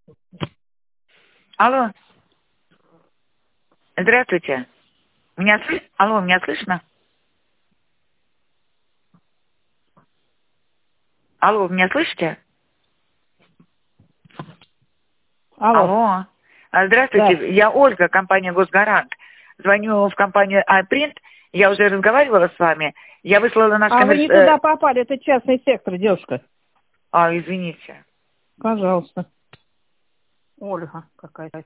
Алло. Здравствуйте. Алло, меня слышно? Алло, меня слышите? Алло. Здравствуйте, Да. я Ольга, компания «Госгарант». Звоню в компанию iPrint. Я уже разговаривала с вами. Я выслала наш Вы не туда попали, это частный сектор, девушка. Извините. Пожалуйста. Ольга какая-то.